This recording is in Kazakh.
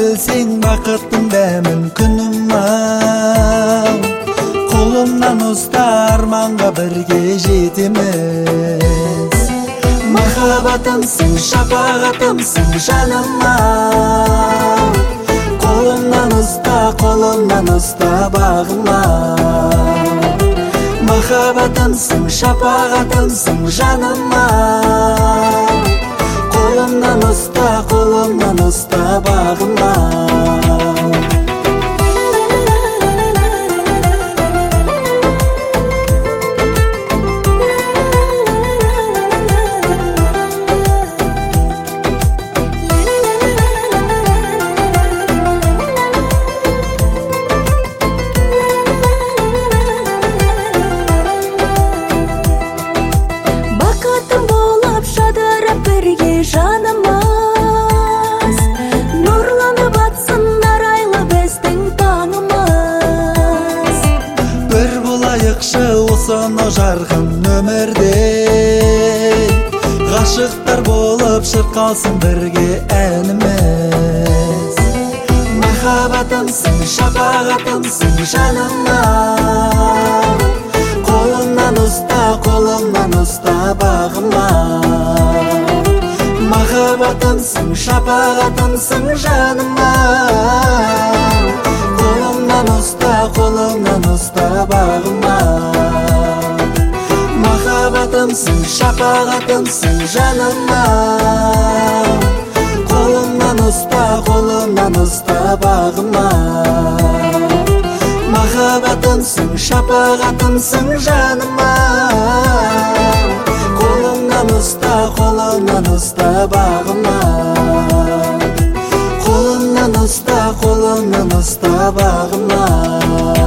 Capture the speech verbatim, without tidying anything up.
билсең бакыттын дәмін күнүм ау. Колумнан уста арманга бірге жетеміз. Махаббатымсың, шапағатымсың жаным ау. Колумнан уста, колумнан уста бағыма. Махаббатымсың, шапағатымсың жаным ау. Колумнан уста, колумнан уста бағыма. Жанымыз нұрланып атсын арайлы біздің таңымыз. Бір болайықшы осыны жарқын өмірде, ғашықтар болып шырқалсын бірге әніміз. Махаббатымсың, шапағатымсың жаным ау. Қолымнан ұста, қолымнан ұста бағыма. Махаббатымсың, шапағатымсың жаным ау. Қолымнан ұста, қолымнан ұста бағыма. Махаббатымсың, шапағатымсың жаным ау. Қолымнан ұста, қолымнан ұста бағыма. Махаббатымсың, шапағатымсың жаным ау. Қолымнан ұста, қолымнан ұста бағыма. Қолымнан ұста, қолымнан ұста бағыма.